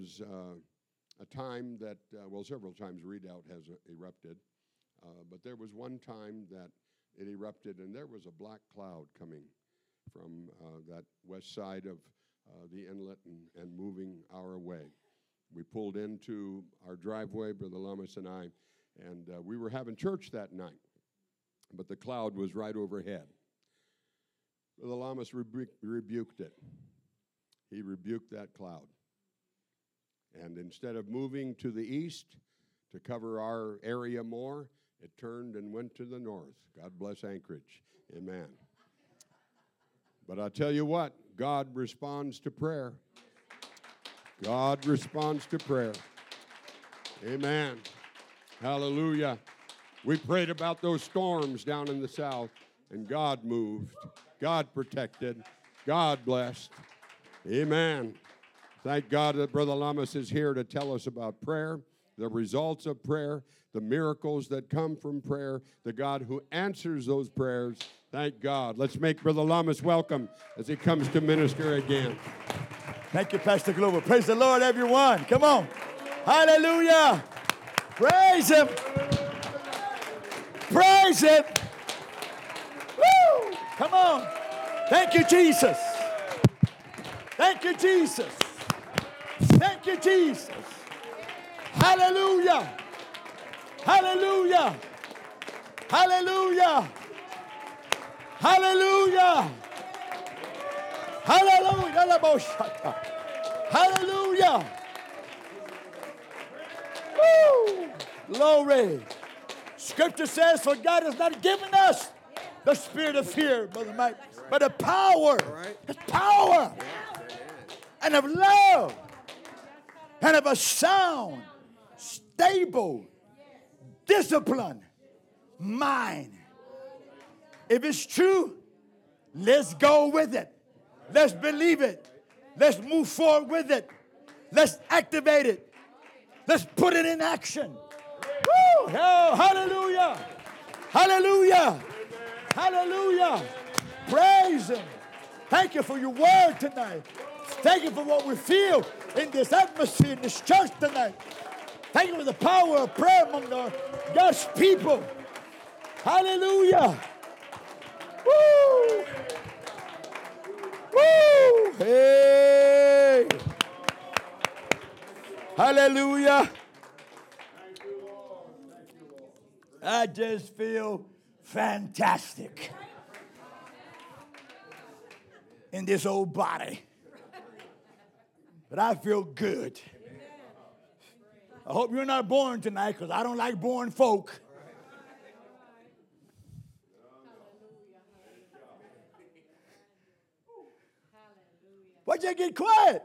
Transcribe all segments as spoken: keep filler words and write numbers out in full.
was uh, a time that, uh, well, several times Redoubt has uh, erupted, uh, but there was one time that it erupted, and there was a black cloud coming from uh, that west side of uh, the inlet and, and moving our way. We pulled into our driveway, Brother Lamas and I, and uh, we were having church that night, but the cloud was right overhead. Brother Lamas rebu- rebuked it. He rebuked that cloud. And instead of moving to the east to cover our area more, it turned and went to the north. God bless Anchorage. Amen. But I'll tell you what, God responds to prayer. God responds to prayer. Amen. Hallelujah. We prayed about those storms down in the south, and God moved. God protected. God blessed. Amen. Thank God that Brother Lamas is here to tell us about prayer, the results of prayer, the miracles that come from prayer, the God who answers those prayers. Thank God. Let's make Brother Lamas welcome as he comes to minister again. Thank you, Pastor Glover. Praise the Lord, everyone. Come on. Hallelujah. Praise Him. Praise Him. Woo! Come on. Thank you, Jesus. Thank you, Jesus. Thank you, Jesus. Hallelujah. Hallelujah. Hallelujah. Hallelujah. Hallelujah. Hallelujah. Woo! Glory. Scripture says, for God has not given us the spirit of fear, Brother Mike, but of power. His power. And of love. And of a sound, stable, disciplined mind. If it's true, let's go with it. Let's believe it. Let's move forward with it. Let's activate it. Let's put it in action. Woo! Oh, hallelujah. Hallelujah. Hallelujah. Praise Him. Thank you for your word tonight. Thank you for what we feel in this atmosphere, in this church tonight. Thank you for the power of prayer among the God's people. Hallelujah. Woo! Woo! Hey! Hallelujah. I just feel fantastic in this old body. But I feel good. I hope you're not boring tonight, because I don't like boring folk. Why'd you get quiet?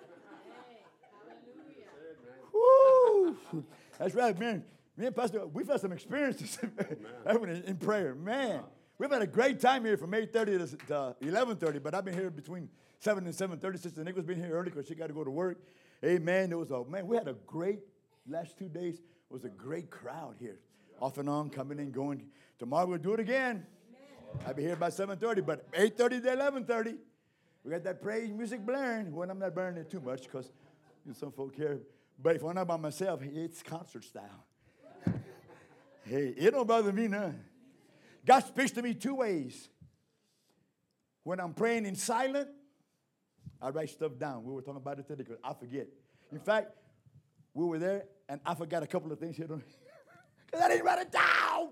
Woo. That's right, man. Me and Pastor, we've had some experiences in prayer. Man, we've had a great time here from eight thirty to eleven thirty, but I've been here between seven and seven thirty. Sister Nick was been here early because she got to go to work. Amen. It was a, man, we had a great last two days. It was a great crowd here. Off and on, coming and going. Tomorrow we'll do it again. I'll be here by seven thirty, but eight thirty to eleven thirty. We got that praise music blaring. Well, I'm not burning it too much because some folk here. But if I'm not by myself, it's concert style. Hey, it don't bother me none. God speaks to me two ways. When I'm praying in silent, I write stuff down. We were talking about it today because I forget. In fact, we were there, and I forgot a couple of things here. Because I didn't write it down.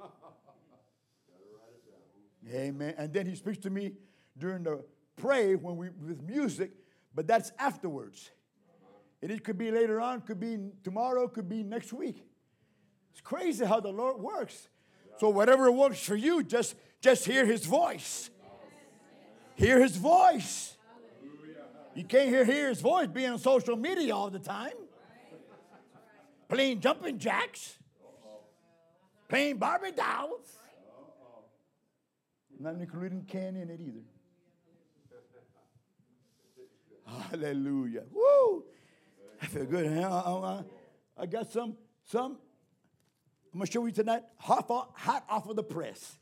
Amen. And then He speaks to me during the pray when we with music, but that's afterwards. And it could be later on, could be tomorrow, could be next week. It's crazy how the Lord works. So whatever works for you, just, just hear His voice. Hear His voice. You can't hear, hear His voice being on social media all the time. Playing jumping jacks. Playing Barbie dolls. Not including candy in it either. Hallelujah. Woo! I feel good. I, I, I got some, some, I'm going to show you tonight, hot off, hot off of the press.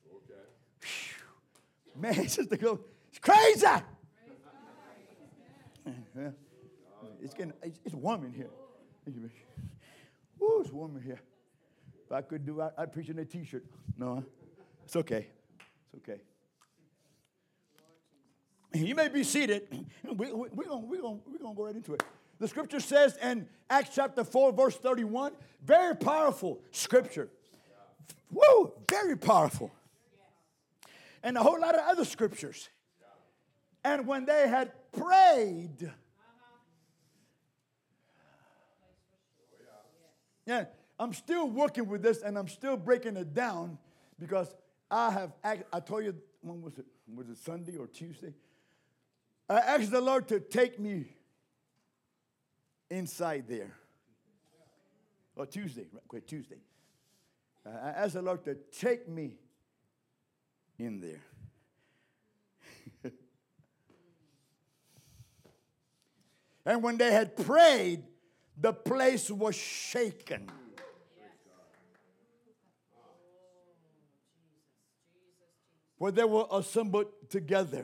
Okay. Man, Sister Go, it's crazy. It's getting, it's, it's warm in here. Woo, it's warm in here. If I could do, I, I'd preach in a t-shirt. No, it's okay. It's okay. You may be seated. We, we, we're going we gonna, we gonna go right into it. The scripture says in Acts chapter four, verse thirty-one, very powerful scripture. Woo, very powerful. And a whole lot of other scriptures. And when they had prayed, yeah, I'm still working with this and I'm still breaking it down because I have, I told you, when was it? Was it Sunday or Tuesday? I asked the Lord to take me inside there. Or Tuesday, right, Tuesday. I asked the Lord to take me in there. And when they had prayed, the place was shaken. Where they were assembled together.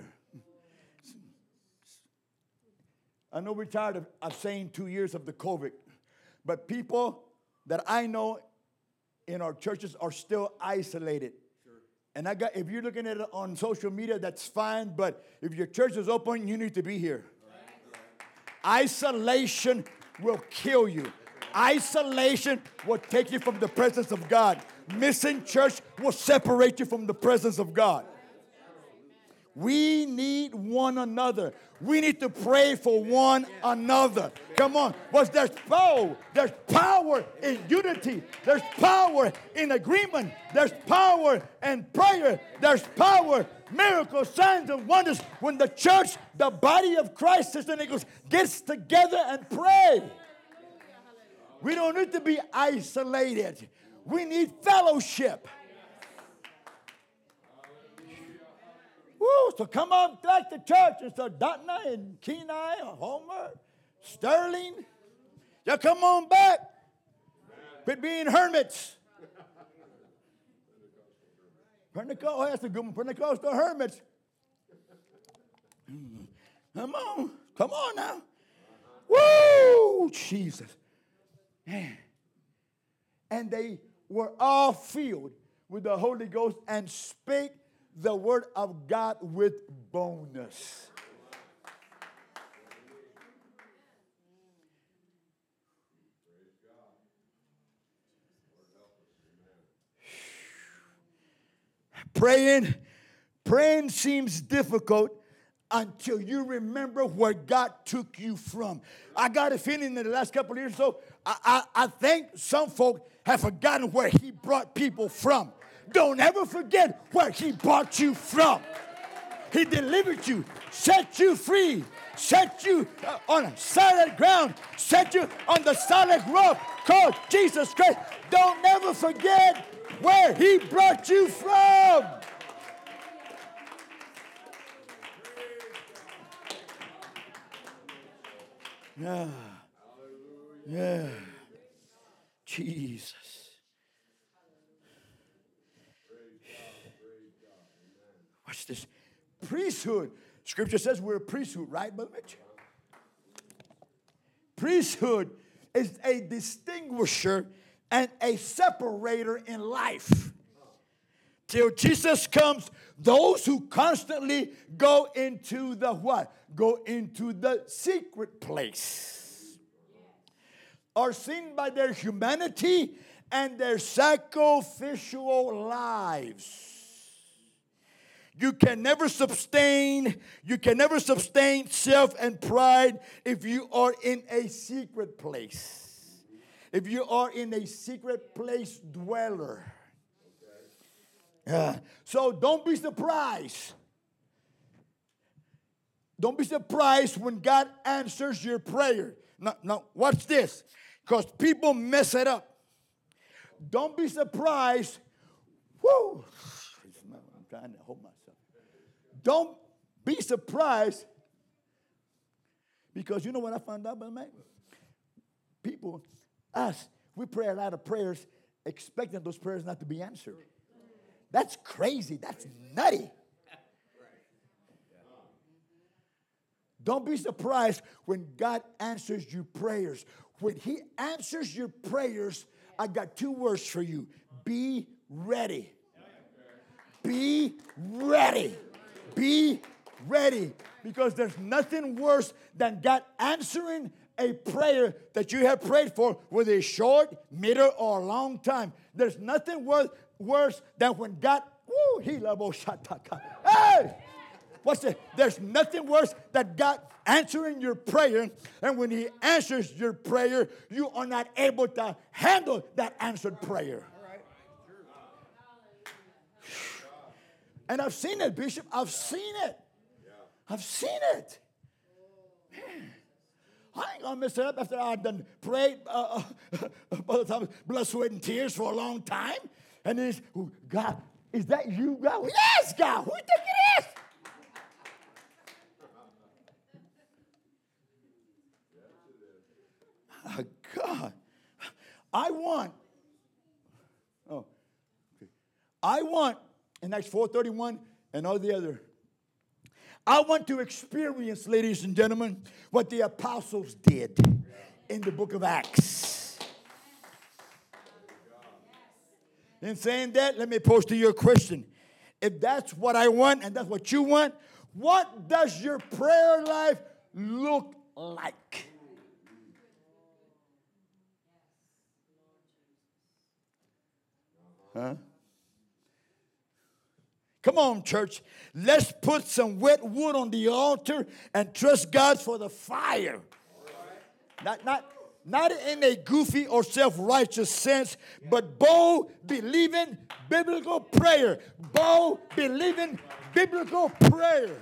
I know we're tired of, of saying two years of the COVID, but people that I know in our churches are still isolated. Sure. And I got, if you're looking at it on social media, that's fine, but if your church is open, you need to be here. Right. Isolation will kill you. Isolation will take you from the presence of God. Missing church will separate you from the presence of God. We need one another. We need to pray for one another. Come on. Because there's power. There's power in unity. There's power in agreement. There's power in prayer. There's power, miracles, signs, and wonders. When the church, the body of Christ, Sister Nichols, gets together and pray. We don't need to be isolated. We need fellowship. Woo, so come on back to church. And so Dotna and Kenai or Homer, Sterling. Yeah, come on back. Quit being hermits. Pentecostal, oh, that's a good one. Pentecostal hermits. Come on. Come on now. Woo, Jesus. Man. And they were all filled with the Holy Ghost and spake the word of God with boldness. Praying, praying seems difficult until you remember where God took you from. I got a feeling in the last couple of years or so, I, I, I think some folk have forgotten where He brought people from. Don't ever forget where He brought you from. He delivered you, set you free, set you uh, on solid ground, set you on the solid rock called Jesus Christ. Don't never forget where He brought you from. Yeah. Yeah. Jesus. Watch this. Priesthood. Scripture says we're a priesthood, right, Brother Mitch? Priesthood is a distinguisher and a separator in life. Till Jesus comes, those who constantly go into the what? Go into the secret place. Are seen by their humanity and their sacrificial lives. You can never sustain, you can never sustain self and pride if you are in a secret place. If you are in a secret place dweller. Uh, so don't be surprised. Don't be surprised when God answers your prayer. Now, now watch this. Because people mess it up. Don't be surprised. Whoo. I'm trying to hold myself. Don't be surprised. Because you know what I found out, Brother Mike? People, us, we pray a lot of prayers expecting those prayers not to be answered. That's crazy. That's nutty. Don't be surprised when God answers your prayers. When he answers your prayers, I got two words for you. Be ready. Be ready. Be ready. Because there's nothing worse than God answering a prayer that you have prayed for, whether it's short, middle, or a long time. There's nothing worse, worse than when God, woo, he labo shataka. Hey! What's it? There's nothing worse than God answering your prayer, and when he answers your prayer, you are not able to handle that answered prayer. And I've seen it, Bishop. I've seen it. I've seen it. Man, I ain't gonna mess it up after I've done prayed uh, uh, blood, sweat, and tears for a long time. And then it's, oh, God, is that you, God? Yes, God. Who do you think it is? Oh, God. I want, oh, okay. I want, in Acts four thirty-one and all the other, I want to experience, ladies and gentlemen, what the apostles did in the book of Acts. In saying that, let me pose to you a question. If that's what I want and that's what you want, what does your prayer life look like? Huh? Come on, church. Let's put some wet wood on the altar and trust God for the fire. Not, not, not in a goofy or self-righteous sense, but bold, believing, biblical prayer. Bold, believing, biblical prayer.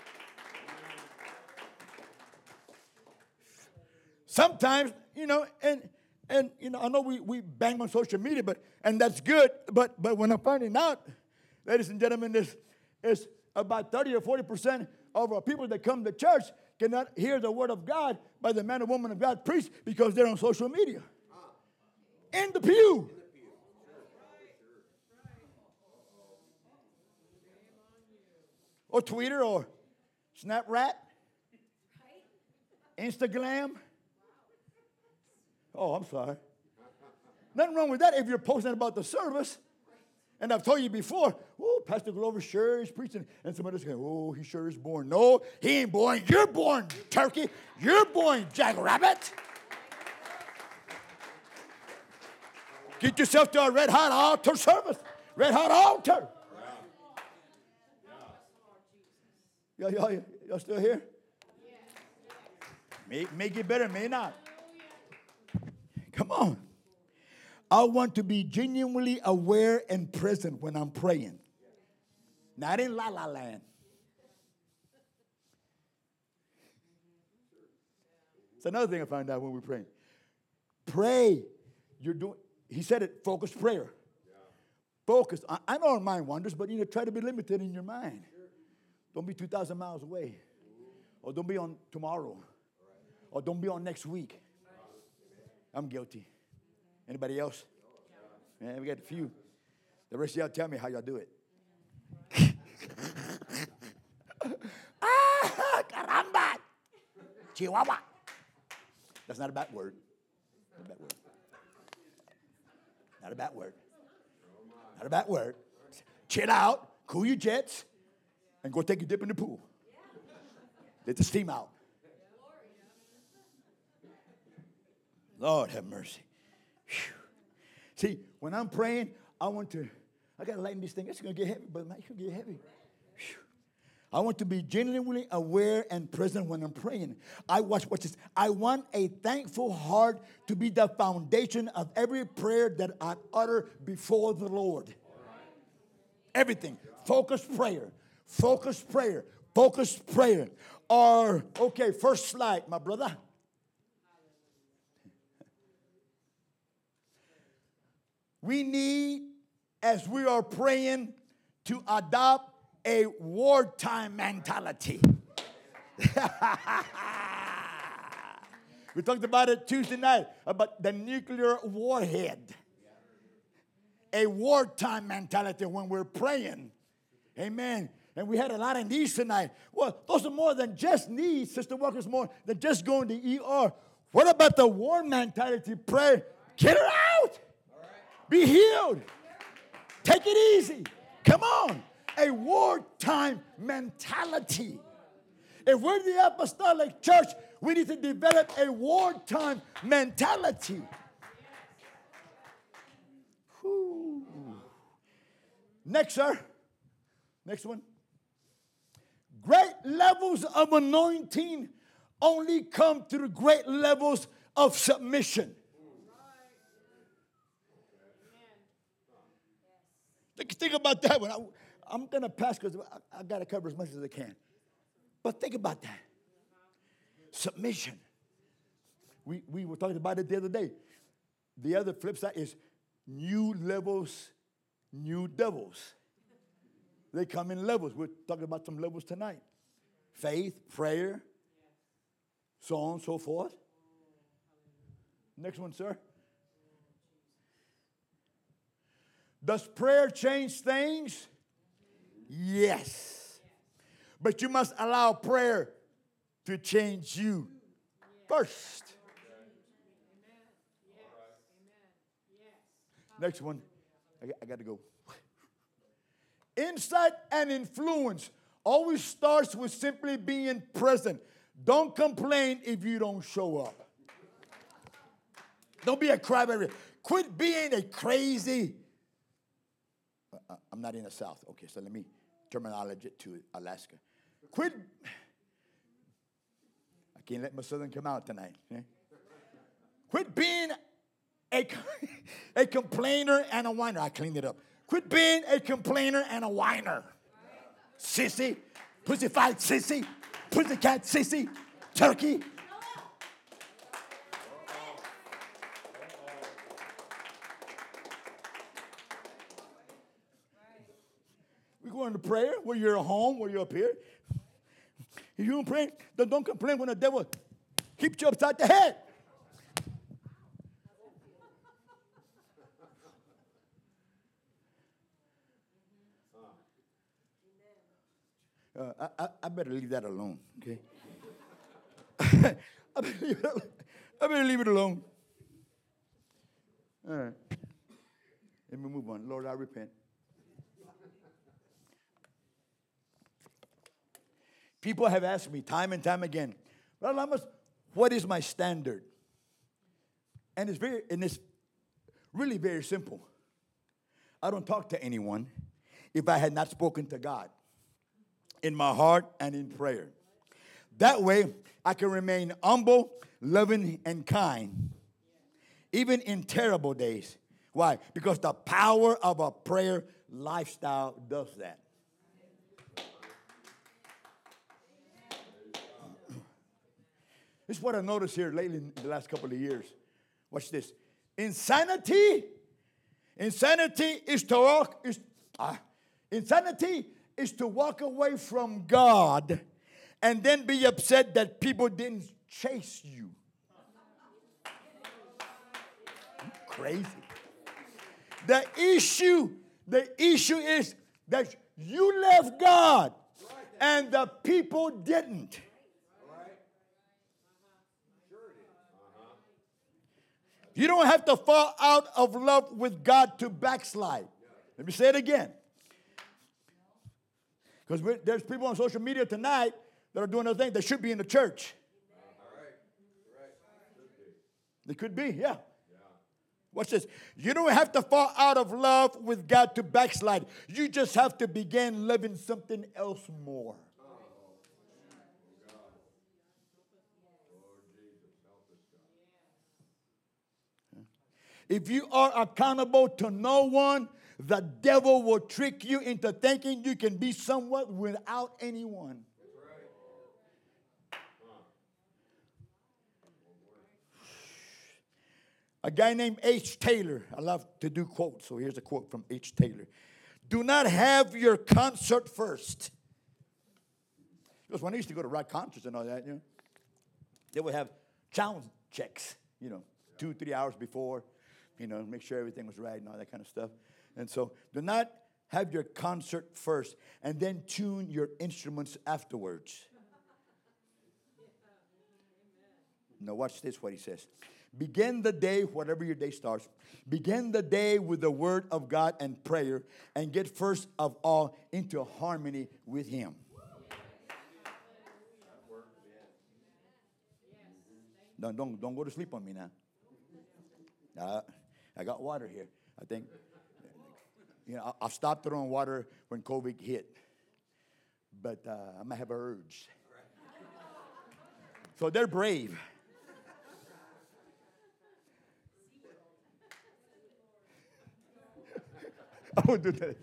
Sometimes, you know, and and you know, I know we, we bang on social media, but and that's good. But but when I'm finding out, ladies and gentlemen, this is about thirty or forty percent of our people that come to church cannot hear the word of God by the man or woman of God preached because they're on social media. In the pew. Or Twitter or Snapchat. Instagram. Oh, I'm sorry. Nothing wrong with that if you're posting about the service. And I've told you before, oh, Pastor Glover sure is preaching. And somebody's going, oh, he sure is born. No, he ain't born. You're born, turkey. You're born, jackrabbit. Get yourself to a red hot altar service. Red hot altar. Y'all, y'all, y'all still here? May, may get better, may not. Come on. I want to be genuinely aware and present when I'm praying. Not in la la land. It's another thing I found out when we're praying. Pray. You're doing, he said it, focused prayer. Focus. I, I know our mind wanders, but you know, try to be limited in your mind. Don't be two thousand miles away. Or don't be on tomorrow. Or don't be on next week. I'm guilty. Anybody else? Yeah, we got a few. The rest of y'all tell me how y'all do it. Ah, caramba. Chihuahua. That's not a bad word. Not a bad word. Not a bad word. Not a bad word. Chill out, cool your jets, and go take a dip in the pool. Let the steam out. Lord have mercy. Whew. See, when I'm praying, I want to, I got to lighten this thing. It's going to get heavy, but it's going to get heavy. Whew. I want to be genuinely aware and present when I'm praying. I watch, watch this. I want a thankful heart to be the foundation of every prayer that I utter before the Lord. Everything. Focused prayer. Focused prayer. Focused prayer. Or, okay, first slide, my brother. We need, as we are praying, to adopt a wartime mentality. We talked about it Tuesday night, about the nuclear warhead. A wartime mentality when we're praying. Amen. And we had a lot of needs tonight. Well, those are more than just needs. Sister Walker's more than just going to E R. What about the war mentality? Pray. Get her out. Be healed. Take it easy. Come on. A wartime mentality. If we're the apostolic church, we need to develop a wartime mentality. Whew. Next, sir. Next one. Great levels of anointing only come through great levels of submission. Think, think about that one. I, I'm going to pass because I, I got to cover as much as I can. But think about that. Submission. We, we were talking about it the other day. The other flip side is new levels, new devils. They come in levels. We're talking about some levels tonight. Faith, prayer, so on and so forth. Next one, sir. Does prayer change things? Yes. But you must allow prayer to change you first. Next one. I got, I got to go. Insight and influence always starts with simply being present. Don't complain if you don't show up. Don't be a crybaby. Quit being a crazy. Uh, I'm not in the South. Okay, so let me terminology it to Alaska. Quit. I can't let my Southern come out tonight. Okay? Quit being a, a complainer and a whiner. I cleaned it up. Quit being a complainer and a whiner. Sissy, pussyfied sissy, pussycat sissy, turkey. We go into prayer where you're at home, where you're up here. If you don't pray, then don't complain when the devil keeps you upside the head. Uh, I, I, I better leave that alone, okay? I, better leave it, I better leave it alone. All right. Let me move on. Lord, I repent. People have asked me time and time again, Brother Lamas, what is my standard? And it's very, and it's really very simple. I don't talk to anyone if I had not spoken to God in my heart and in prayer. That way, I can remain humble, loving, and kind, even in terrible days. Why? Because the power of a prayer lifestyle does that. This is what I noticed here lately in the last couple of years. Watch this. Insanity, insanity is to walk, is, ah, insanity is to walk away from God and then be upset that people didn't chase you. Crazy. The issue, the issue is that you left God and the people didn't. You don't have to fall out of love with God to backslide. Let me say it again. Because there's people on social media tonight that are doing a thing that should be in the church. They could be, yeah. Watch this. You don't have to fall out of love with God to backslide. You just have to begin loving something else more. If you are accountable to no one, the devil will trick you into thinking you can be someone without anyone. A guy named H. Taylor. I love to do quotes, so here's a quote from H. Taylor. Do not have your concert first. Because when I used to go to rock concerts and all that, you know, they would have sound checks, you know, two, three hours before, you know, make sure everything was right and all that kind of stuff. And so do not have your concert first and then tune your instruments afterwards. Now watch this, what he says. Begin the day, whatever your day starts, begin the day with the word of God and prayer, and get first of all into harmony with him. Don't, don't, don't go to sleep on me now. Uh, I got water here. I think, you know, I've stopped throwing water when COVID hit. But uh, I might have an urge. So they're brave. I would do that.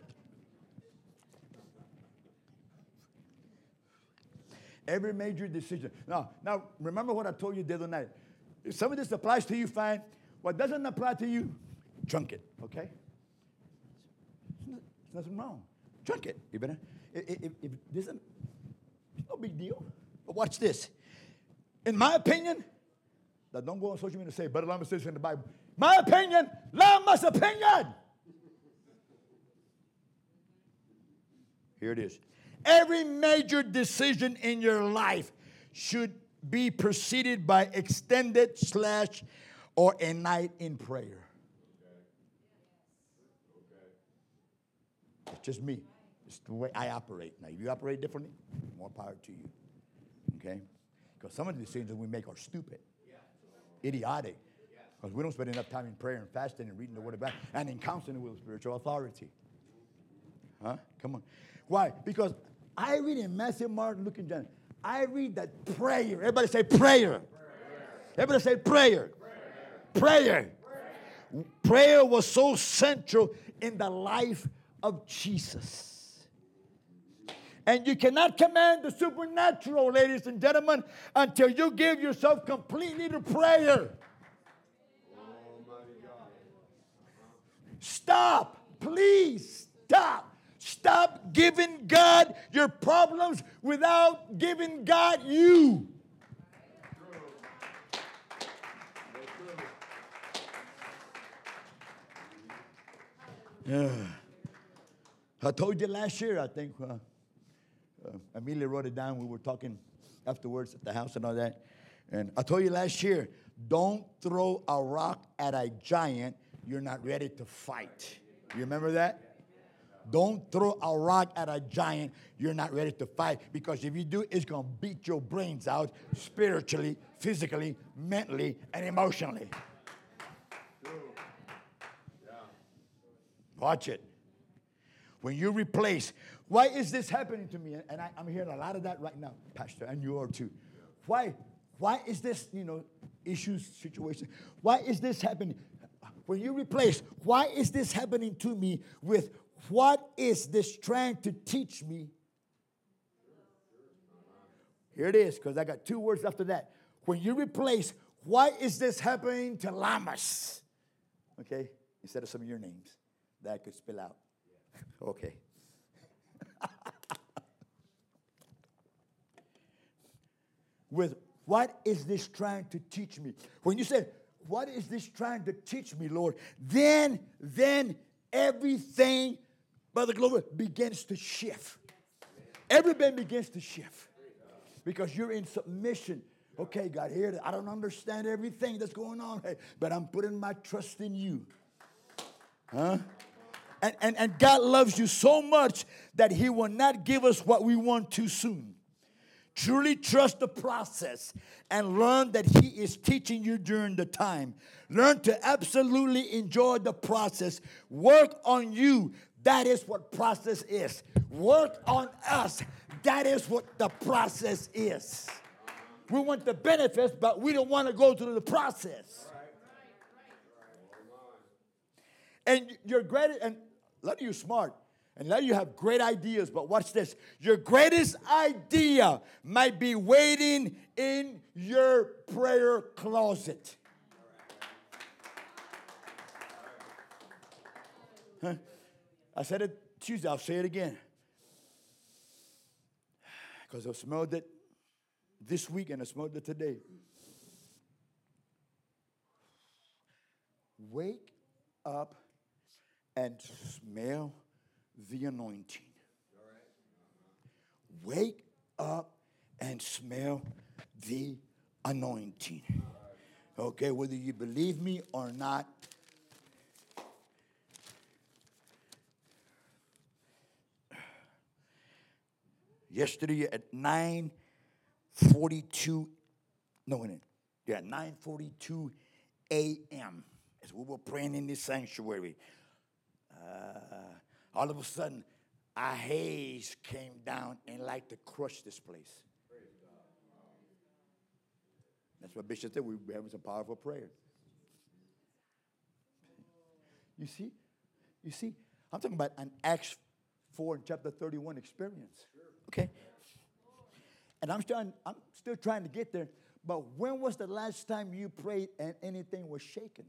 Every major decision. Now, now, remember what I told you the other night. If some of this applies to you, fine. What doesn't apply to you, chunk it, okay? There's nothing wrong. Chunk it. You better. If, if, if this isn't, it's no big deal. But watch this. In my opinion, now don't go on social media and say, Brother Lama says in the Bible. My opinion, Lama's opinion. Here it is. Every major decision in your life should be preceded by extended slash or a night in prayer. Okay. Okay. It's just me. It's the way I operate. Now, if you operate differently, more power to you. Okay? Because some of the decisions we make are stupid, idiotic. Because we don't spend enough time in prayer and fasting and reading the Word of God and in counseling with spiritual authority. Huh? Come on. Why? Because I read in Matthew, Mark, Luke, and John. I read that prayer. Everybody say prayer. Prayer. Everybody say prayer. Prayer. Prayer. Prayer. Prayer was so central in the life of Jesus. And you cannot command the supernatural, ladies and gentlemen, until you give yourself completely to prayer. Stop. Please stop. Stop giving God your problems without giving God you. Yeah. I told you last year, I think, uh, uh, Amelia wrote it down. We were talking afterwards at the house and all that. And I told you last year, don't throw a rock at a giant you're not ready to fight. You remember that? Don't throw a rock at a giant you're not ready to fight, because if you do, it's going to beat your brains out spiritually, physically, mentally, and emotionally. Watch it. When you replace, why is this happening to me? And I, I'm hearing a lot of that right now, Pastor, and you are too. Why, why is this, you know, issues, situation, why is this happening? When you replace, why is this happening to me with what is this trying to teach me? Here it is, because I got two words after that. When you replace, why is this happening to Lamas? Okay, instead of some of your names that I could spell out. Okay. With what is this trying to teach me? When you say, what is this trying to teach me, Lord? Then, then everything, Brother Glover, begins to shift. Everything begins to shift. Because you're in submission. Okay, God, here, I don't understand everything that's going on, but I'm putting my trust in you. Huh? And, and, and God loves you so much that he will not give us what we want too soon. Truly trust the process and learn that he is teaching you during the time. Learn to absolutely enjoy the process. Work on you. That is what process is. Work on us. That is what the process is. We want the benefits, but we don't want to go through the process. And you're great, and a lot of you are smart, and a lot of you have great ideas, but watch this. Your greatest idea might be waiting in your prayer closet. Huh? I said it Tuesday, I'll say it again. Because I smelled it this week and I smelled it today. Wake up and smell the anointing. Wake up and smell the anointing. Okay, whether you believe me or not, yesterday at nine forty-two, no, wait a minute. Yeah, nine forty-two a.m. as we were praying in this sanctuary, uh, all of a sudden, a haze came down and like to crush this place. That's what Bishop said. We were having some powerful prayer. You see? You see? I'm talking about an Acts four and chapter thirty-one experience. Okay? And I'm trying, I'm still trying to get there. But when was the last time you prayed and anything was shaken?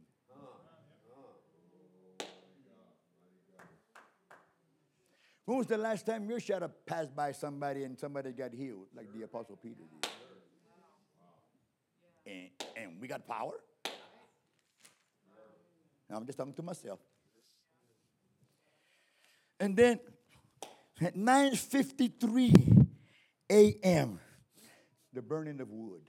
When was the last time your shadow passed by somebody and somebody got healed, like the Apostle Peter did? And, and we got power? Now I'm just talking to myself. And then at nine fifty-three a.m., the burning of wood.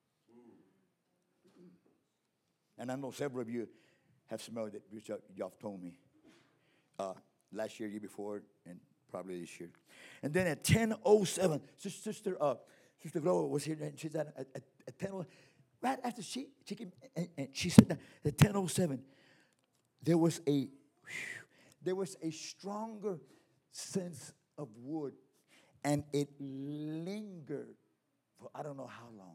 And I know several of you have smelled it, which y'all have told me. Uh, last year, year before, and probably this year. And then at ten oh seven, Sister uh, Sister Gloria was here, and she said at, at, at ten oh seven, right after she, she came, and, and she said that at ten oh seven, there was a, whew, there was a stronger sense of wood, and it lingered for I don't know how long.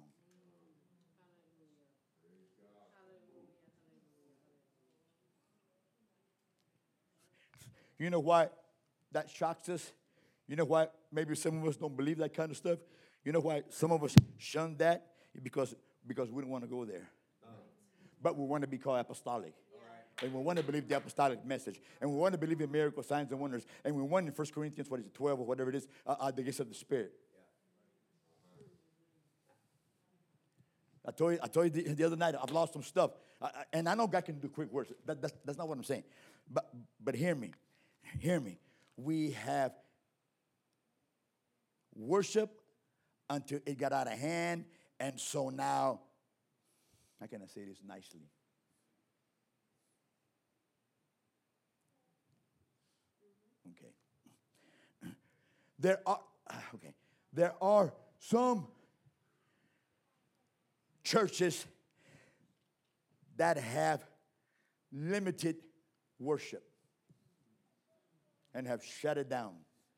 You know why that shocks us? You know why maybe some of us don't believe that kind of stuff? You know why some of us shun that? Because, because we don't want to go there. But we want to be called apostolic. And we want to believe the apostolic message. And we want to believe in miracles, signs, and wonders. And we want in First Corinthians, what is it, twelve or whatever it is, uh, uh, the gifts of the Spirit. I told you, I told you the, the other night, I've lost some stuff. I, I, and I know God can do quick works. That, that's, that's not what I'm saying. But, but hear me. Hear me. We have worship until it got out of hand. And so now, how can I say this nicely? Okay. There are, okay. There are some churches that have limited worship and have shut it down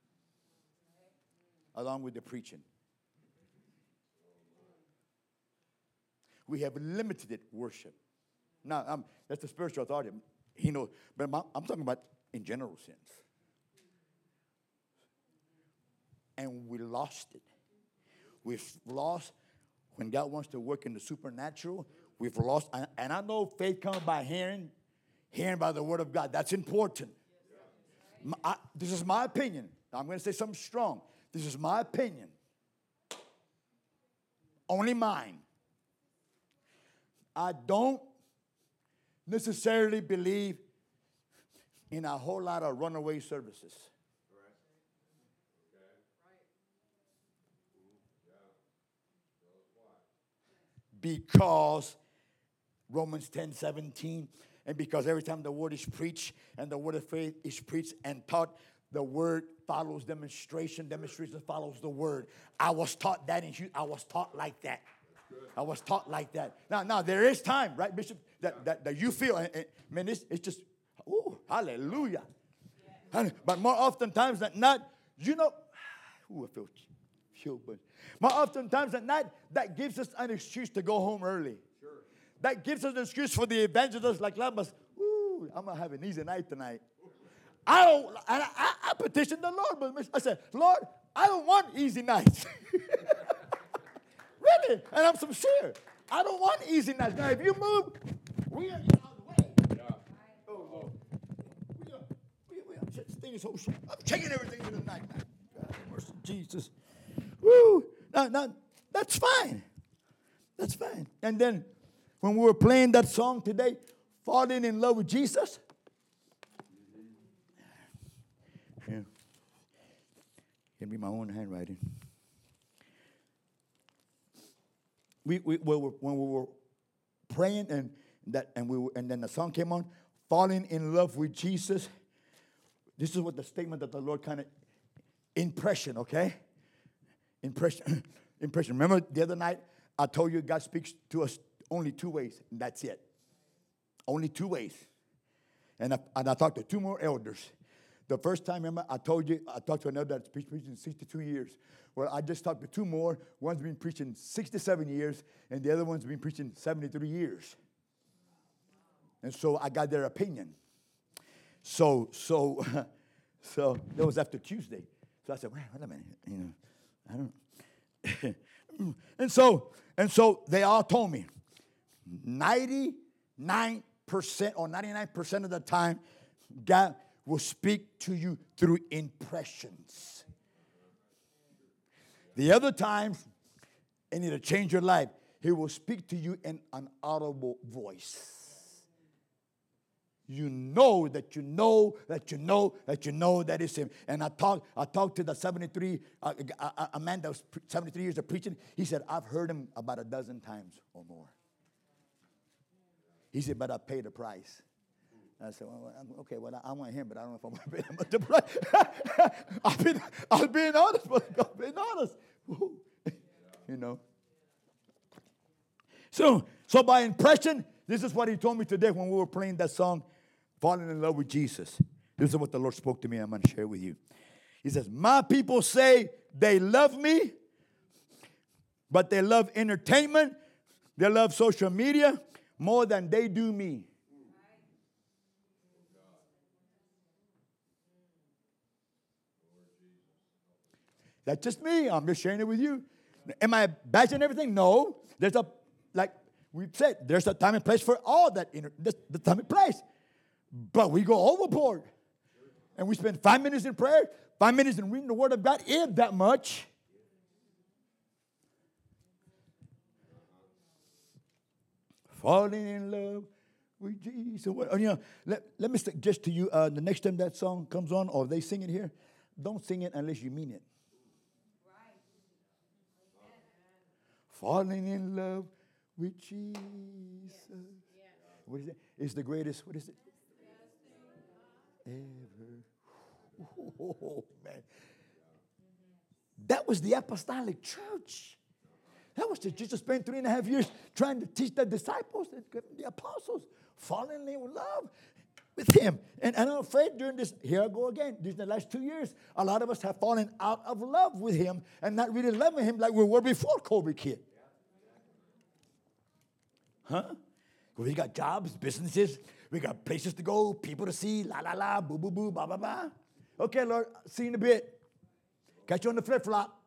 along with the preaching. We have limited worship. Now, um, that's the spiritual authority. He knows, but I'm, I'm talking about in general sense. And we lost it. We've lost when God wants to work in the supernatural. We've lost, and I know faith comes by hearing, hearing by the word of God. That's important. My, I, this is my opinion. I'm going to say something strong. This is my opinion. Only mine. I don't necessarily believe in a whole lot of runaway services. Because Romans ten seventeen, and because every time the word is preached and the word of faith is preached and taught, the word follows demonstration, demonstration follows the word. I was taught that in Houston. I was taught like that. I was taught like that. Now, now there is time, right, Bishop, that, that, that you feel, and, and, man, it's, it's just, ooh, hallelujah. Yeah. But more often times than not, you know, ooh, I feel chilled, but more often times than not, that gives us an excuse to go home early. Sure. That gives us an excuse for the evangelists like Lambas. Ooh, I'm going to have an easy night tonight. I don't, I, I, I petitioned the Lord, but I said, Lord, I don't want easy nights. Really, and I'm sincere. I don't want easy nights. Now, if you move, we are out of the way. Yeah. Oh, Lord. We are, we are, we are. This thing is so short. I'm checking everything for the night, man. God, mercy, Jesus. Woo. Now, now, that's fine. That's fine. And then, when we were playing that song today, Falling in Love with Jesus. Yeah. Can be my own handwriting. We, we, we were, when we were praying and that and we were, and then the song came on, falling in love with Jesus. This is what the statement that the Lord kind of impression, okay? Impression, impression. Remember the other night I told you God speaks to us only two ways, and that's it. Only two ways. And I, and I talked to two more elders. The first time, remember, I told you, I talked to another that's been preaching sixty-two years. Well, I just talked to two more. One's been preaching sixty-seven years, and the other one's been preaching seventy-three years. And so I got their opinion. So, so, so that was after Tuesday. So I said, wait, wait a minute, you know, I don't. and so, and so they all told me, ninety-nine percent or ninety-nine percent of the time, God will speak to you through impressions. The other times, and it'll change your life, He will speak to you in an audible voice. You know that you know that you know that you know that it's Him. And I talked I talked to the seventy-three, uh, a, a man that was seventy-three years of preaching. He said, I've heard Him about a dozen times or more. He said, but I paid the price. I said, well, okay, well, I, I want Him, but I don't know if I want to pay that much the price. I've been, I'm being honest, but I'm being honest. You know. So, so by impression, this is what He told me today when we were playing that song, Falling in Love with Jesus. This is what the Lord spoke to me. I'm going to share with you. He says, my people say they love me, but they love entertainment. They love social media more than they do me. That's just me. I'm just sharing it with you. Am I bashing everything? No. There's a, like we said, there's a time and place for all that. There's the time and place. But we go overboard. And we spend five minutes in prayer, five minutes in reading the Word of God, if that much. Falling in love with Jesus. Well, you know, let, let me suggest to you, uh, the next time that song comes on, or they sing it here, don't sing it unless you mean it. Falling in love with Jesus. Yeah. What is it? It's the greatest, what is it? Ever. Oh, man. That was the apostolic church. That was the Jesus spent three and a half years trying to teach the disciples, the apostles, falling in love with Him. And, and I'm afraid during this, here I go again, during the last two years, a lot of us have fallen out of love with Him and not really loving Him like we were before COVID kid. Huh? Well, we got jobs, businesses, we got places to go, people to see, la la la, boo boo boo, blah blah blah. Okay, Lord, see you in a bit. Catch you on the flip flop.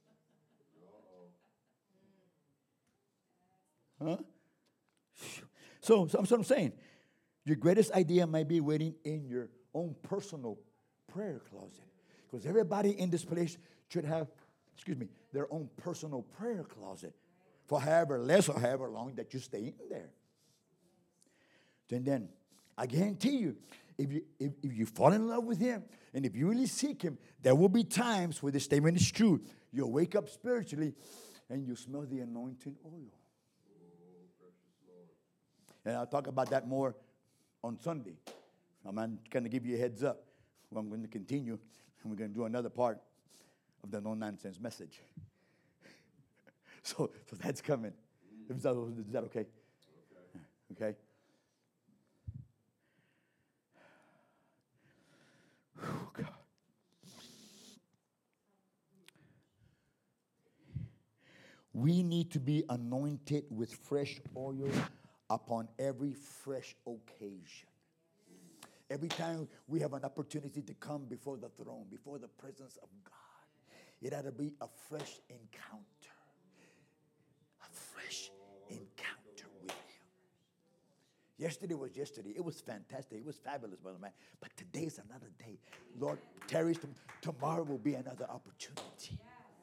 Huh? So, so that's what I'm saying. Your greatest idea might be waiting in your own personal prayer closet. Because everybody in this place should have, excuse me, their own personal prayer closet. For however less or however long that you stay in there. And then, I guarantee you, if you if, if you fall in love with Him, and if you really seek Him, there will be times where this statement is true. You'll wake up spiritually, and you smell the anointing oil. And I'll talk about that more on Sunday. I'm going to give you a heads up. Well, I'm going to continue, and we're going to do another part of the no-nonsense message. So, so that's coming. Is that, is that okay? Okay. Okay. Oh, God. We need to be anointed with fresh oil upon every fresh occasion. Every time we have an opportunity to come before the throne, before the presence of God, it ought to be a fresh encounter. A fresh encounter with Him. Yesterday was yesterday. It was fantastic. It was fabulous, brother man. But today's another day. Lord, tarries tomorrow will be another opportunity.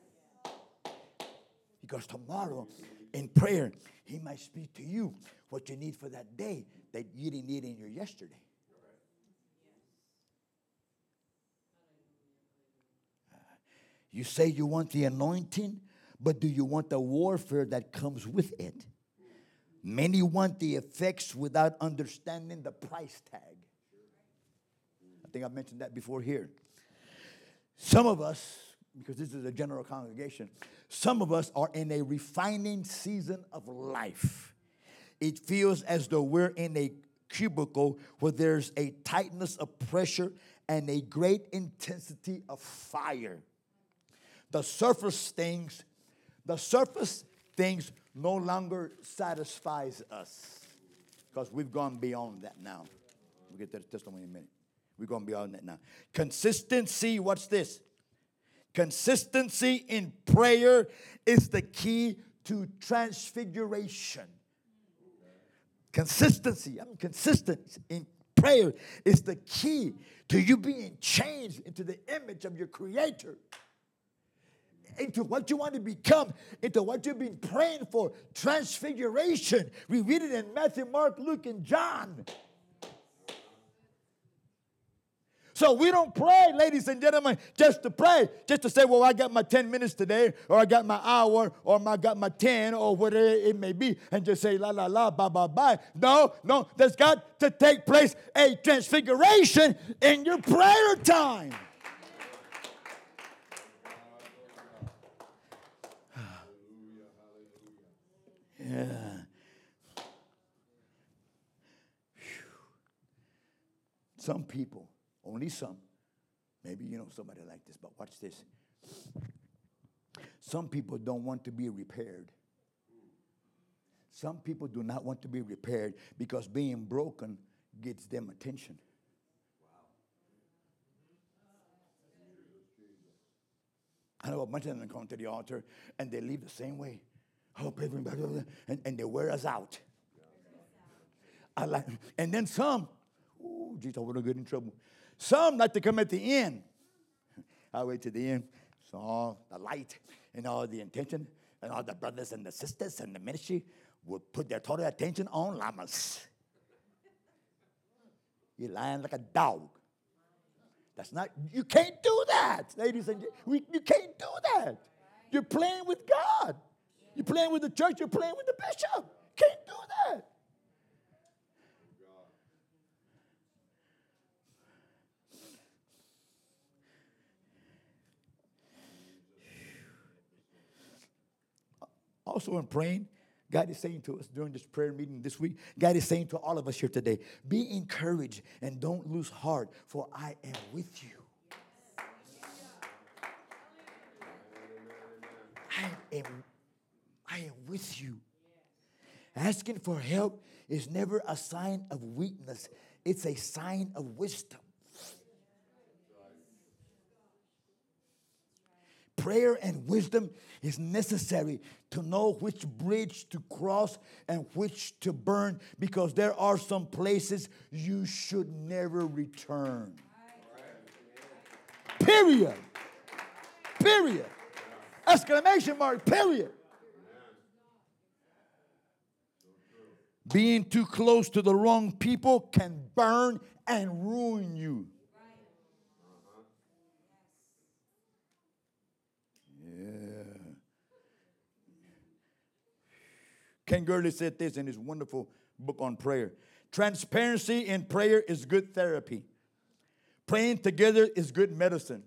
Because tomorrow, in prayer, He might speak to you what you need for that day that you didn't need in your yesterday. Uh, You say you want the anointing, but do you want the warfare that comes with it? Many want the effects without understanding the price tag. I think I mentioned that before here. Some of us, because this is a general congregation, some of us are in a refining season of life. It feels as though we're in a cubicle where there's a tightness of pressure and a great intensity of fire. The surface things, the surface things no longer satisfies us because we've gone beyond that now. We'll get to the testimony in a minute. We're going beyond that now. Consistency, watch this. Consistency in prayer is the key to transfiguration. Consistency, I'm consistent in prayer is the key to you being changed into the image of your Creator. Into what you want to become, into what you've been praying for, transfiguration. We read it in Matthew, Mark, Luke, and John. So we don't pray, ladies and gentlemen, just to pray, just to say, well, I got my ten minutes today, or I got my hour, or I got my ten, or whatever it may be, and just say, la, la, la, bye, bye, bye. No, no, there's got to take place a transfiguration in your prayer time. Yeah. Some people, only some, maybe you know somebody like this, but watch this. Some people don't want to be repaired. Some people do not want to be repaired because being broken gets them attention. I know a bunch of them come to the altar and they leave the same way. Oh, pray for me, and, and they wear us out. I like, and then some, oh, geez, I would have got in trouble. Some like to come at the end. I wait to the end, so all the light and all the intention, and all the brothers and the sisters and the ministry would put their total attention on llamas. You're lying like a dog. That's not, you can't do that, ladies and gentlemen. You can't do that. You're playing with God. You're playing with the church. You're playing with the bishop. Can't do that. Also in praying, God is saying to us during this prayer meeting this week, God is saying to all of us here today, be encouraged and don't lose heart, for I am with you. I am I am with you. Asking for help is never a sign of weakness. It's a sign of wisdom. Prayer and wisdom is necessary to know which bridge to cross and which to burn, because there are some places you should never return. Period. Period. Exclamation mark, period. Being too close to the wrong people can burn and ruin you. Yeah. Ken Gurley said this in his wonderful book on prayer. Transparency in prayer is good therapy. Praying together is good medicine.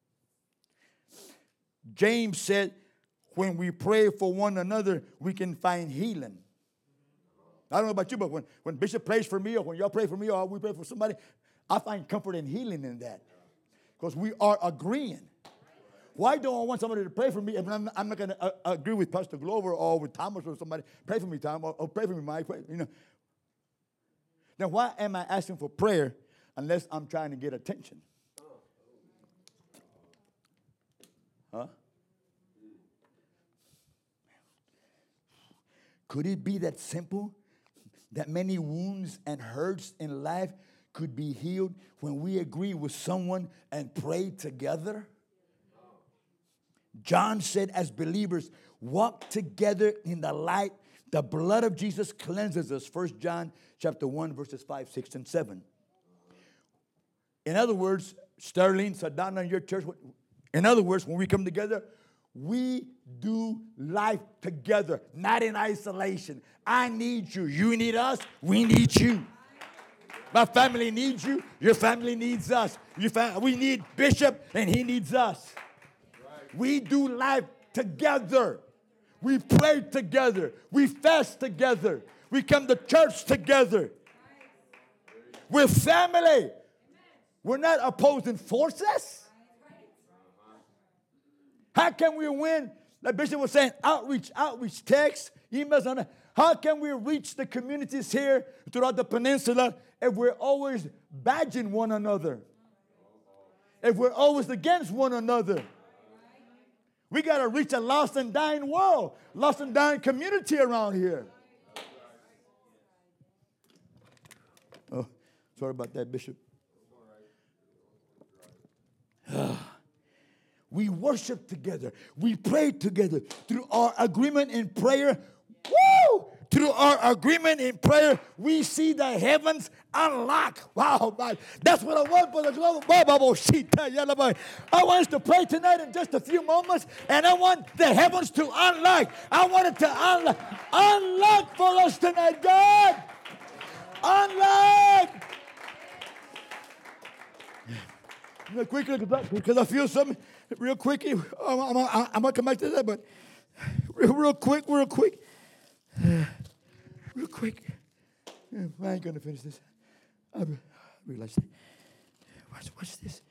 James said, when we pray for one another, we can find healing. I don't know about you, but when, when Bishop prays for me, or when y'all pray for me, or we pray for somebody, I find comfort and healing in that. Because we are agreeing. Why don't I want somebody to pray for me if I'm, I'm not going to uh, agree with Pastor Glover or with Thomas or somebody? Pray for me, Tom, or, or pray for me, Mike. Pray, you know. Then why am I asking for prayer unless I'm trying to get attention? Huh? Could it be that simple? That many wounds and hurts in life could be healed when we agree with someone and pray together? John said, as believers, walk together in the light. The blood of Jesus cleanses us. First John chapter one, verses five, six, and seven. In other words, Sterling, Sadana, in your church, In other words, when we come together, we do life together, not in isolation. I need you. You need us. We need you. My family needs you. Your family needs us. Your fam- we need Bishop, and he needs us. Right. We do life together. We pray together. We fast together. We come to church together. We're family. We're not opposing forces. How can we win? Like Bishop was saying, outreach, outreach, text, emails on that. How can we reach the communities here throughout the peninsula if we're always badging one another? If we're always against one another? We got to reach a lost and dying world, lost and dying community around here. Oh, sorry about that, Bishop. We worship together. We pray together. Through our agreement in prayer, woo! Through our agreement in prayer, we see the heavens unlock. Wow, man. That's what I want for the global. I want us to pray tonight in just a few moments, and I want the heavens to unlock. I want it to unlock. Unlock for us tonight, God. Unlock. Real quickly, because I feel something. Real quickly, I'm, I'm, I'm going to come back to that, but real, real quick, real quick. Real quick. I ain't going to finish this. I realize that. Watch, watch this.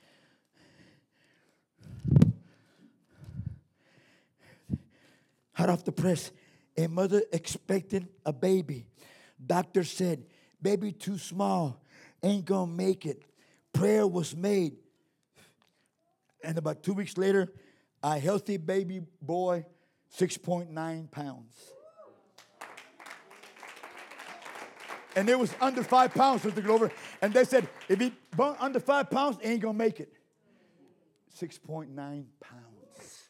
Hot off the press, a mother expecting a baby. Doctor said, baby too small, ain't going to make it. Prayer was made. And about two weeks later, a healthy baby boy, six point nine pounds. And it was under five pounds, Sister Glover. And they said, if he born under five pounds, he ain't going to make it. six point nine pounds.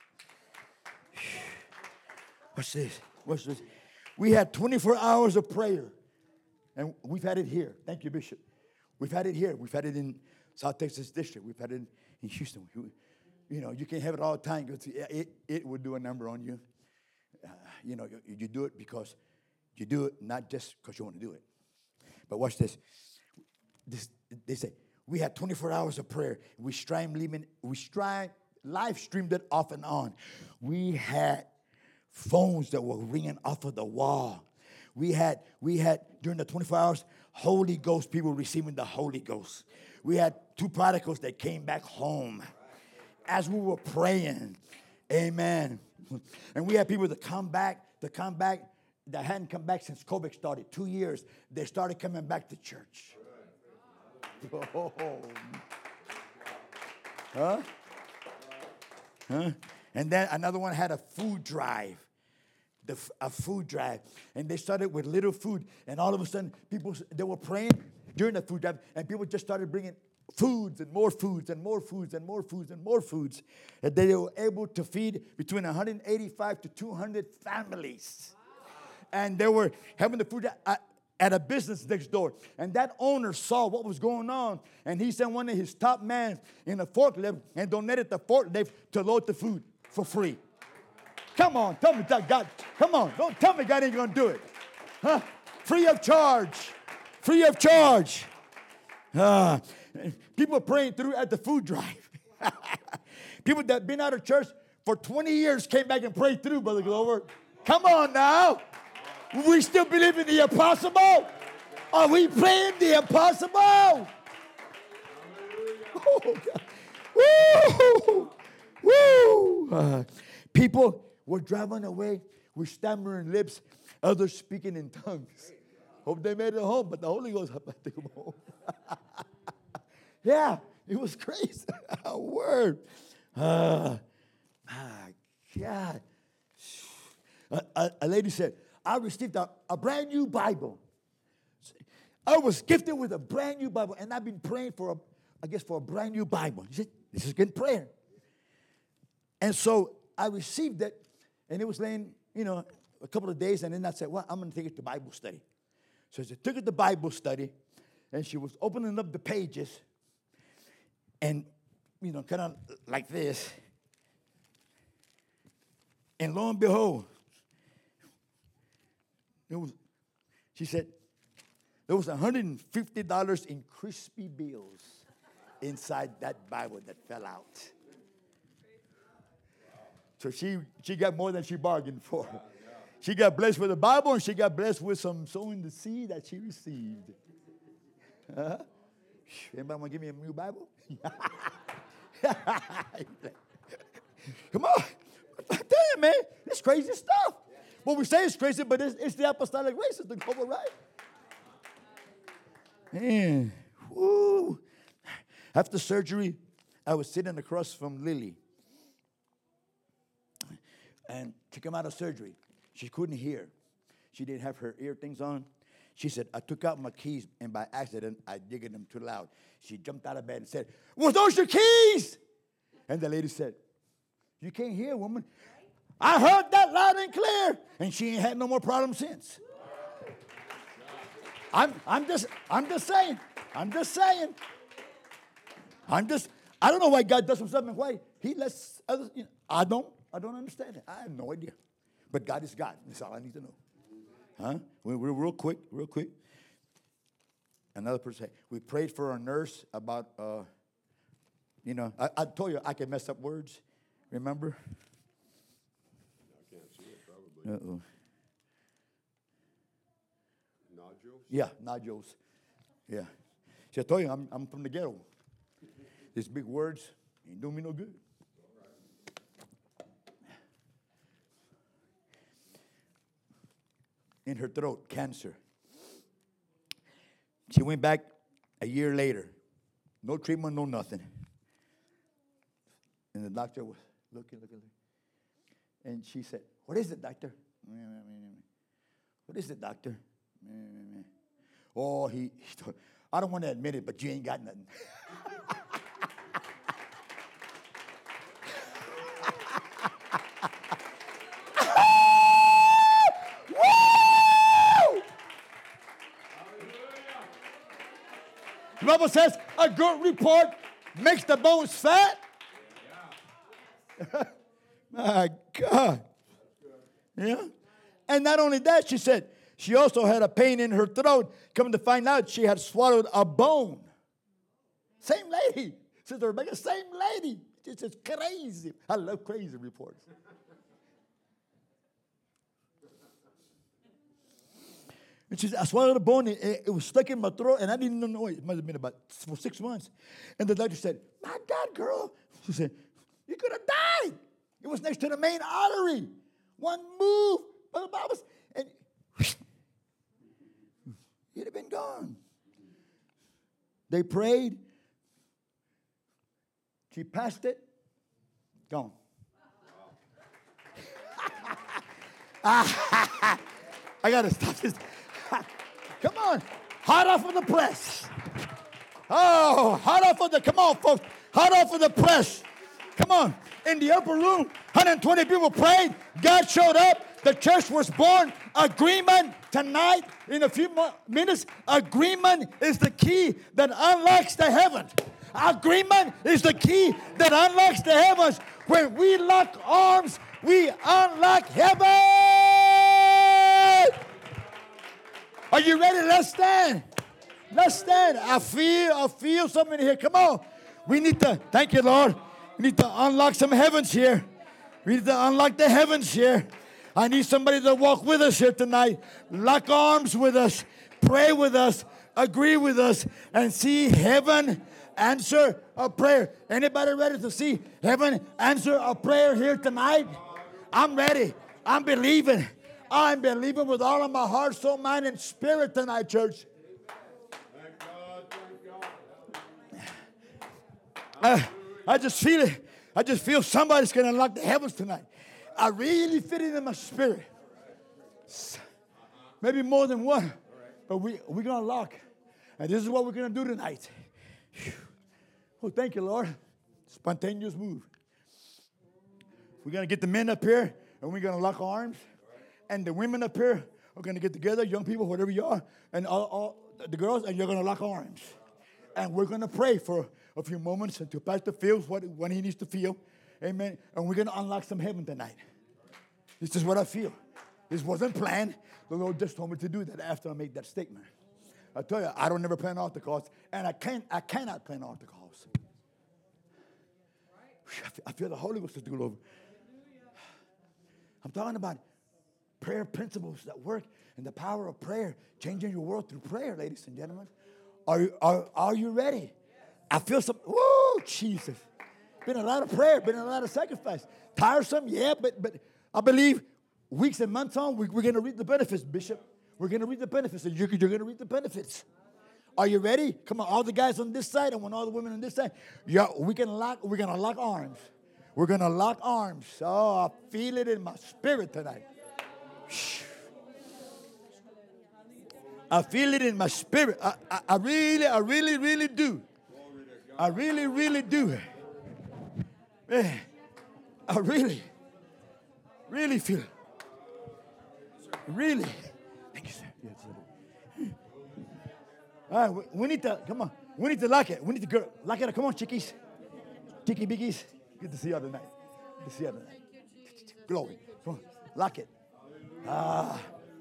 What's this? What's this? We had twenty-four hours of prayer. And we've had it here. Thank you, Bishop. We've had it here. We've had it in South Texas District. We've had it in, in Houston. We, you know, you can't have it all the time. It, it, it would do a number on you. Uh, you know, you, you do it because you do it not just because you want to do it. But watch this. This they say, we had twenty-four hours of prayer. We streamed, we streamed, live streamed it off and on. We had phones that were ringing off of the wall. We had, we had, during the twenty-four hours, Holy Ghost people receiving the Holy Ghost. We had two prodigals that came back home as we were praying. Amen. And we had people that come back, that come back, that hadn't come back since COVID started, two years. They started coming back to church. Oh. Huh? Huh? And then another one had a food drive. The, a food drive. And they started with little food. And all of a sudden, people, they were praying during the food drive. And people just started bringing foods and more foods and more foods and more foods and more foods. And they were able to feed between one hundred eighty-five to two hundred families. And they were having the food at, at a business next door. And that owner saw what was going on. And he sent one of his top men in a forklift and donated the forklift to load the food for free. Come on, tell me that God, come on, don't tell me God ain't going to do it. Huh? Free of charge. Free of charge. Uh, people praying through at the food drive. People that been out of church for twenty years came back and prayed through, Brother Glover. Come on now. We still believe in the impossible? Are we praying the impossible? Oh, God. Woo! Woo! Uh, people were driving away with stammering lips, others speaking in tongues. Hope they made it home, but the Holy Ghost helped them take them home. Yeah, it was crazy. A word. Uh, my God. A, a, a lady said, I received a, a brand new Bible. I was gifted with a brand new Bible, and I've been praying for, a, I guess, for a brand new Bible. She said, this is good prayer. And so I received it, and it was laying, you know, a couple of days, and then I said, well, I'm going to take it to Bible study. So she took it to Bible study, and she was opening up the pages, and, you know, kind of like this, And lo and behold, it was, she said, there was one hundred fifty dollars in crispy bills inside that Bible that fell out. So she, she got more than she bargained for. She got blessed with the Bible, and she got blessed with some sowing the seed that she received. Uh-huh. Anybody want to give me a new Bible? Come on. I tell you, man, it's crazy stuff. Well, we say it's crazy, but it's, it's the apostolic race. It's the global right. Man, woo. After surgery, I was sitting across from Lily. And she came out of surgery. She couldn't hear. She didn't have her ear things on. She said, I took out my keys, and by accident, I digged them too loud. She jumped out of bed and said, "Was those your keys?" And the lady said, "You can't hear, woman." I heard that loud and clear. And she ain't had no more problems since. I'm, I'm just, I'm just saying. I'm just saying. I'm just, I don't know why God does some stuff and why He lets others, you know, I don't, I don't understand it. I have no idea. But God is God. That's all I need to know. Huh? We, we, real quick, real quick. Another person said, we prayed for a nurse about, uh, you know, I, I told you I can mess up words. Remember? I can't see it, probably. Uh-oh. Nodules? Yeah, nodules. Yeah. See, I told you, I'm, I'm from the ghetto. These big words ain't doing me no good. In her throat, cancer. She went back a year later. No treatment, no nothing. And the doctor was looking, looking, looking. And she said, "What is it, doctor?" "What is it, doctor?" Oh, he, he told, "I don't want to admit it, but you ain't got nothing." The Bible says a good report makes the bones fat. My God. Yeah. And not only that, she said she also had a pain in her throat. Come to find out, she had swallowed a bone. Same lady. Sister Rebecca, same lady. It's just crazy. I love crazy reports. And she said, I swallowed a bone. It, it was stuck in my throat, and I didn't know it. It must have been about for six months. And the doctor said, "My God, girl." She said, "You could have died. It was next to the main artery. One move, Brother Bible, and you'd have been gone." They prayed. She passed it. Gone. I got to stop this. Come on. Hot off of the press. Oh, hot off of the, come on, folks. Hot off of the press. Come on. In the upper room, one hundred twenty people prayed. God showed up. The church was born. Agreement tonight, in a few more minutes. Agreement is the key that unlocks the heavens. Agreement is the key that unlocks the heavens. When we lock arms, we unlock heaven. Are you ready? Let's stand. Let's stand. I feel, I feel something here. Come on. We need to, thank you, Lord. We need to unlock some heavens here. We need to unlock the heavens here. I need somebody to walk with us here tonight. Lock arms with us. Pray with us. Agree with us. And see heaven answer a prayer. Anybody ready to see heaven answer a prayer here tonight? I'm ready. I'm believing. I'm believing with all of my heart, soul, mind, and spirit tonight, church. Thank God, thank God. Uh, I just feel it. I just feel somebody's going to unlock the heavens tonight. I really feel it in my spirit. Maybe more than one. But we, we're going to unlock. And this is what we're going to do tonight. Well, thank you, Lord. Spontaneous move. We're going to get the men up here, and we're going to lock arms. And the women up here are going to get together, young people, whatever you are, and all, all the girls, and you're going to lock arms. And we're going to pray for a few moments until Pastor feels what, what he needs to feel. Amen. And we're going to unlock some heaven tonight. This is what I feel. This wasn't planned. The Lord just told me to do that after I made that statement. I tell you, I don't never plan altar calls, and I can't. I cannot plan altar calls. I feel the Holy Ghost is all over. I'm talking about prayer principles that work and the power of prayer, changing your world through prayer, ladies and gentlemen. Are you, are, are you ready? I feel some, woo, Jesus. Been a lot of prayer, been a lot of sacrifice. Tiresome, yeah, but but I believe weeks and months on, we, we're going to reap the benefits, Bishop. We're going to reap the benefits, and you're, you're going to reap the benefits. Are you ready? Come on, all the guys on this side and all the women on this side. Yeah, we can lock, we're going to lock arms. We're going to lock arms. Oh, I feel it in my spirit tonight. I feel it in my spirit. I, I, I really, I really, really do. I really, really do. Man, I really, really feel it. Really. Thank you, sir. Yes, sir. All right, we, we need to, come on. We need to lock it. We need to go, lock it up. Come on, chickies. Chicky biggies. Good to see you all tonight. Good to see you all tonight. Glory. Come on. Lock it. Ah.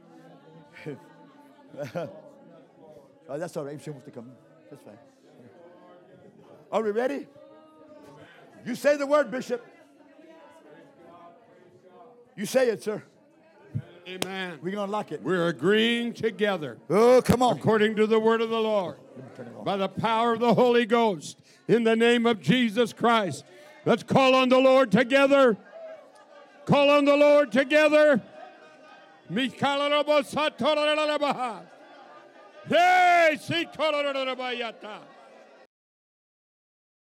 Oh, that's all right. She wants to come. That's fine. Are we ready? You say the word, Bishop. You say it, sir. Amen. We're going to lock it. We're agreeing together. Oh, come on. According to the word of the Lord. By the power of the Holy Ghost. In the name of Jesus Christ. Let's call on the Lord together. Call on the Lord together. Hey,